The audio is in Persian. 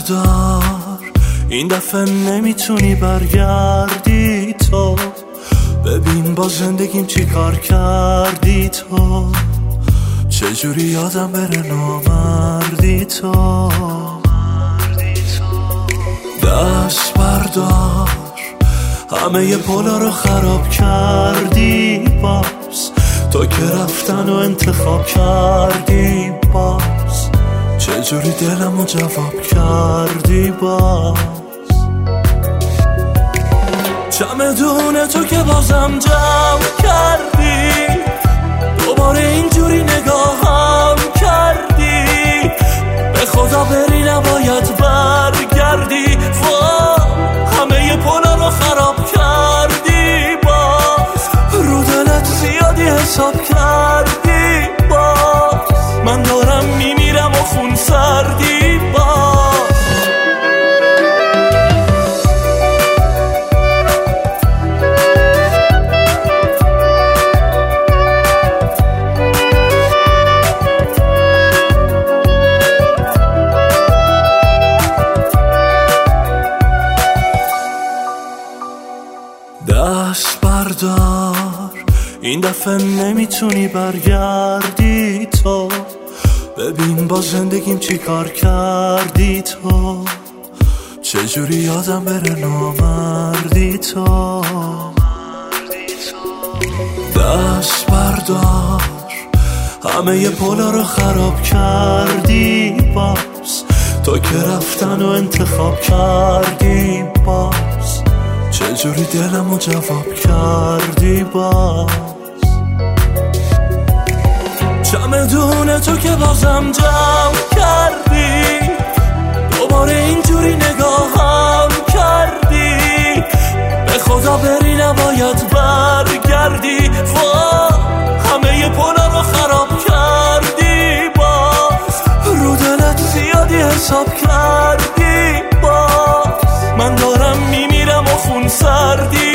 بردار، این دفعه نمیتونی برگردی تو. ببین با زندگیم چی کار کردی تو، چجوری یادم بره نامردی تو. دست بردار، همه پولا رو خراب کردی باز، تو که رفتن و انتخاب کردی باز، چجوری دلمو جواب کردی باز. چمدون تو که بازم جمع کردی، دوباره اینجوری نگاهم کردی، به خدا بری نباید برگردی. همه پولا رو خراب کردی باز، رو دلت زیادی حساب کردی باز، من دارم میمیرم و خون سردی باز. دست بردار، این دفعه نمیتونی برگردی تو. ببین با زندگیم چی کار کردی تو، چجوری یادم بره نامردی تو. دست بردار، همه پولا رو خراب کردی باز، تو که رفتن و انتخاب کردی باز، چجوری دلمو جواب کردی باز. چمدون تو که بازم جمع کردی، دوباره اینجوری نگاهم کردی، به خدا بری نباید برگردی. همه پولا رو خراب کردی باز، رو دلت زیادی حساب کردی باز، من دارم میمیرم و خون سردی